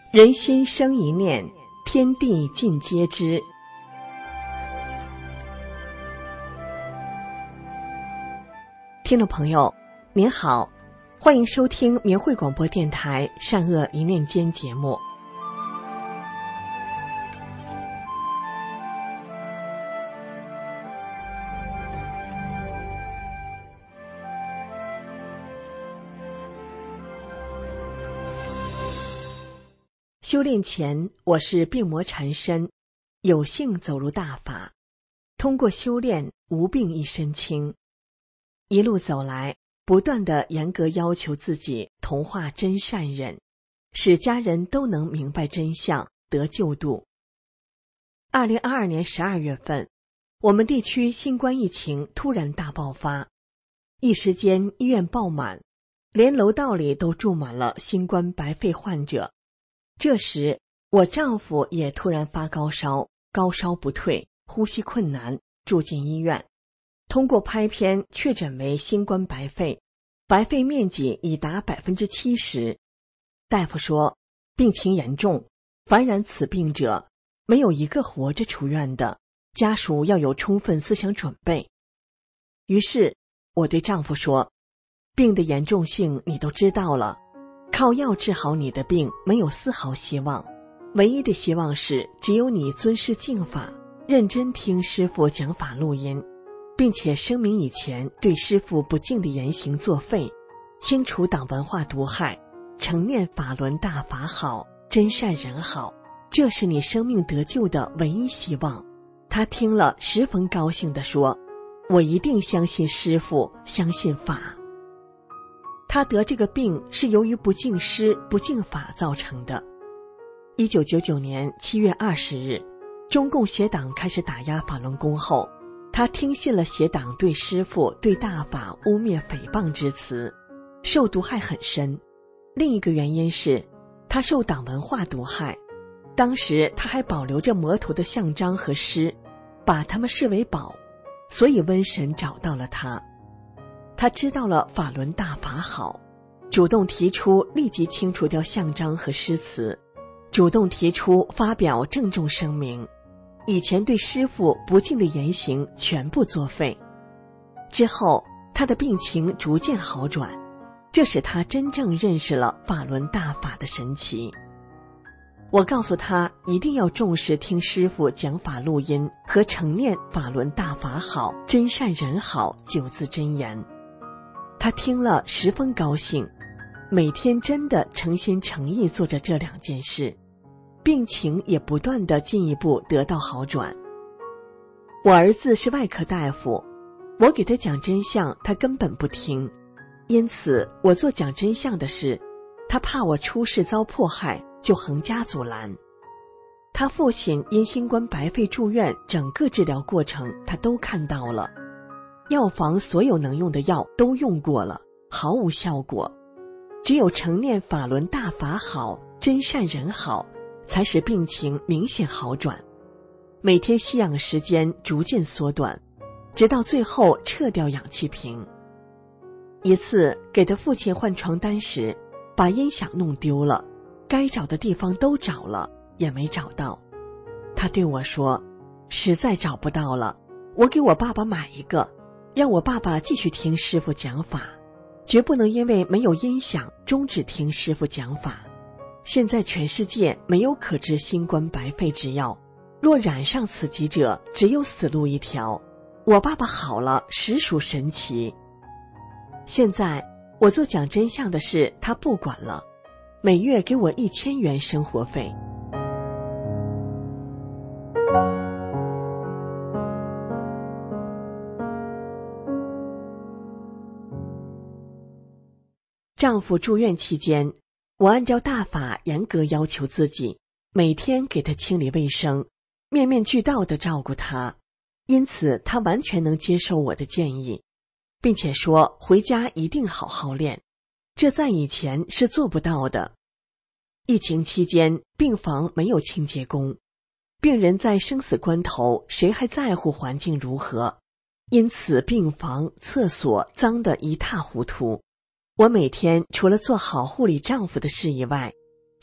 人心生一念，天地尽皆知。听众朋友您好，欢迎收听明慧广播电台善恶一念间节目。修炼前，我是病魔缠身，有幸走入大法，通过修炼，无病一身轻。一路走来，不断地严格要求自己同化真善忍，使家人都能明白真相，得救度。2022年12月份，我们地区新冠疫情突然大爆发，一时间医院爆满，连楼道里都住满了新冠白肺患者。这时，我丈夫也突然发高烧，高烧不退，呼吸困难，住进医院。通过拍片确诊为新冠白肺，白肺面积已达 70%。大夫说，病情严重，凡染此病者，没有一个活着出院的，家属要有充分思想准备。于是，我对丈夫说，病的严重性你都知道了，靠药治好你的病没有丝毫希望，唯一的希望是只有你尊师敬法，认真听师父讲法录音，并且声明以前对师父不敬的言行作废，清除党文化毒害，承念法轮大法好，真善人好，这是你生命得救的唯一希望。他听了十分高兴地说，我一定相信师父，相信法。他得这个病是由于不敬师、不敬法造成的。1999年7月20日，中共邪党开始打压法轮功后，他听信了邪党对师父、对大法污蔑诽谤之词，受毒害很深。另一个原因是，他受党文化毒害，当时他还保留着魔头的像章和诗，把他们视为宝，所以瘟神找到了他。他知道了法轮大法好，主动提出立即清除掉像章和诗词，主动提出发表郑重声明，以前对师父不敬的言行全部作废。之后，他的病情逐渐好转，这使他真正认识了法轮大法的神奇。我告诉他一定要重视听师父讲法录音和承念法轮大法好，真善人好9字真言。他听了十分高兴，每天真的诚心诚意做着这2件事，病情也不断地进一步得到好转。我儿子是外科大夫，我给他讲真相，他根本不听，因此我做讲真相的事，他怕我出事遭迫害，就横加阻拦。他父亲因新冠白肺住院，整个治疗过程他都看到了，药房所有能用的药都用过了，毫无效果。只有承念法轮大法好，真善人好，才使病情明显好转。每天吸氧时间逐渐缩短，直到最后撤掉氧气瓶。一次给他父亲换床单时，把音响弄丢了，该找的地方都找了，也没找到。他对我说，实在找不到了，我给我爸爸买一个，让我爸爸继续听师父讲法，绝不能因为没有音响终止听师父讲法。现在全世界没有可治新冠白肺之药，若染上此疾者，只有死路一条。我爸爸好了，实属神奇。现在我做讲真相的事，他不管了，每月给我1000元生活费。丈夫住院期间，我按照大法严格要求自己，每天给他清理卫生，面面俱到地照顾他，因此他完全能接受我的建议，并且说回家一定好好练，这在以前是做不到的。疫情期间，病房没有清洁工，病人在生死关头，谁还在乎环境如何？因此病房、厕所脏得一塌糊涂。我每天除了做好护理丈夫的事以外，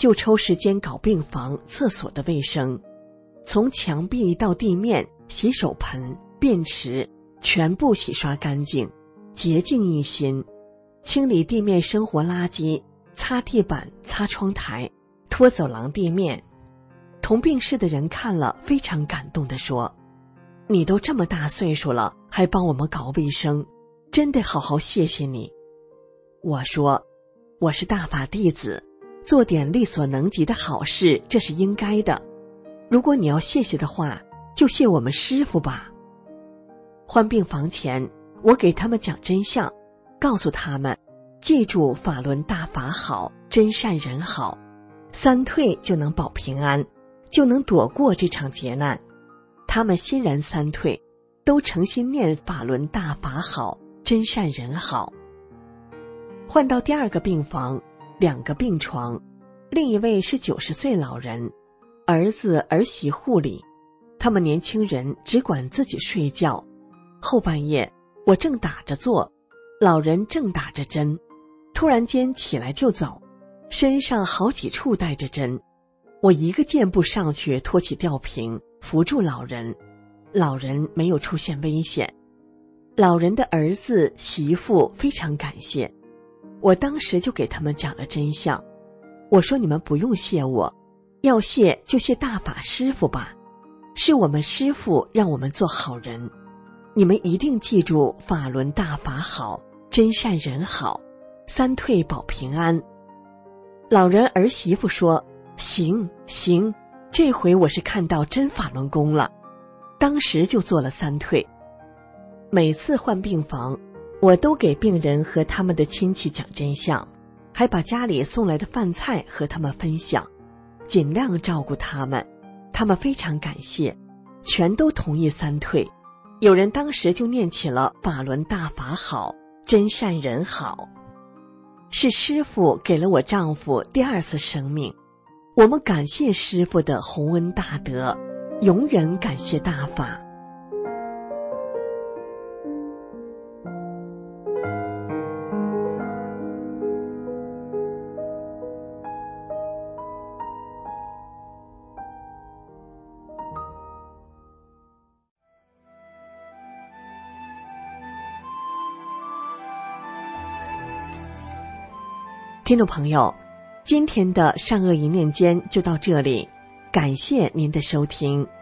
就抽时间搞病房、厕所的卫生，从墙壁到地面、洗手盆、便池全部洗刷干净，洁净一新，清理地面生活垃圾，擦地板、擦窗台，拖走廊地面。同病室的人看了非常感动地说，你都这么大岁数了，还帮我们搞卫生，真得好好谢谢你。我说，我是大法弟子，做点力所能及的好事，这是应该的。如果你要谢谢的话，就谢我们师父吧。换病房前，我给他们讲真相，告诉他们，记住法轮大法好，真善人好，3退就能保平安，就能躲过这场劫难。他们欣然3退，都诚心念法轮大法好，真善人好。换到第2个病房，2个病床，另一位是90岁老人，儿子儿媳护理，他们年轻人只管自己睡觉。后半夜，我正打着坐，老人正打着针，突然间起来就走，身上好几处带着针。我一个箭步上去托起吊瓶，扶住老人，老人没有出现危险。老人的儿子媳妇非常感谢，我当时就给他们讲了真相。我说，你们不用谢我，要谢就谢大法师父吧，是我们师父让我们做好人。你们一定记住法轮大法好，真善人好，3退保平安。老人儿媳妇说，行，这回我是看到真法轮功了，当时就做了3退。每次换病房，我都给病人和他们的亲戚讲真相，还把家里送来的饭菜和他们分享，尽量照顾他们。他们非常感谢，全都同意3退。有人当时就念起了法轮大法好，真善人好。是师父给了我丈夫第2次生命，我们感谢师父的宏恩大德，永远感谢大法。听众朋友，今天的善恶一念间就到这里，感谢您的收听。